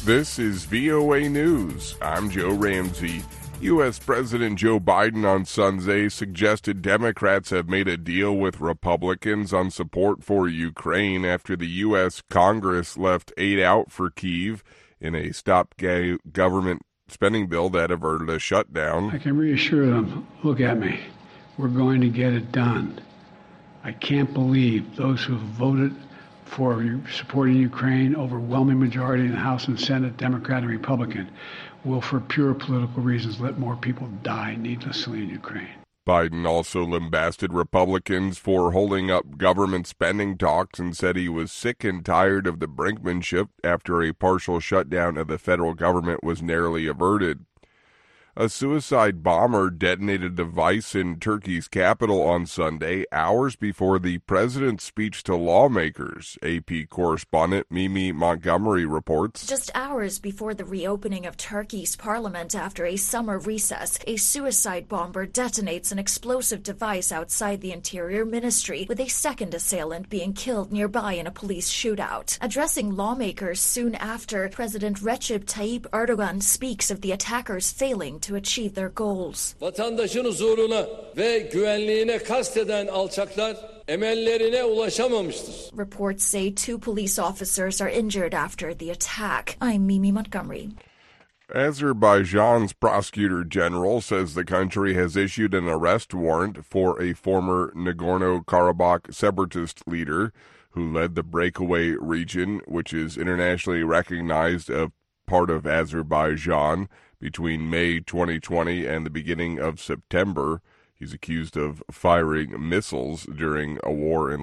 This is VOA News. I'm Joe Ramsey. U.S. President Joe Biden on Sunday suggested Democrats have made a deal with Republicans on support for Ukraine after the U.S. Congress left aid out for Kyiv in a stop-government spending bill that averted a shutdown. I can reassure them, look at me, we're going to get it done. I can't believe those who voted for supporting Ukraine, overwhelming majority in the House and Senate, Democrat and Republican, will for pure political reasons let more people die needlessly in Ukraine. Biden also lambasted Republicans for holding up government spending talks and said he was sick and tired of the brinkmanship after a partial shutdown of the federal government was narrowly averted. A suicide bomber detonated a device in Turkey's capital on Sunday, hours before the president's speech to lawmakers. AP correspondent Mimi Montgomery reports. Just hours before the reopening of Turkey's parliament after a summer recess, a suicide bomber detonates an explosive device outside the Interior Ministry, with a second assailant being killed nearby in a police shootout. Addressing lawmakers soon after, President Recep Tayyip Erdogan speaks of the attackers failing to achieve their goals. Vatandaşın huzuruna ve güvenliğine kasteden alçaklar emellerine ulaşamamıştır. Reports say 2 police officers are injured after the attack. I'm Mimi Montgomery. Azerbaijan's prosecutor general says the country has issued an arrest warrant for a former Nagorno-Karabakh separatist leader who led the breakaway region, which is internationally recognized as part of Azerbaijan, between May 2020 and the beginning of September. He's accused of firing missiles during a war in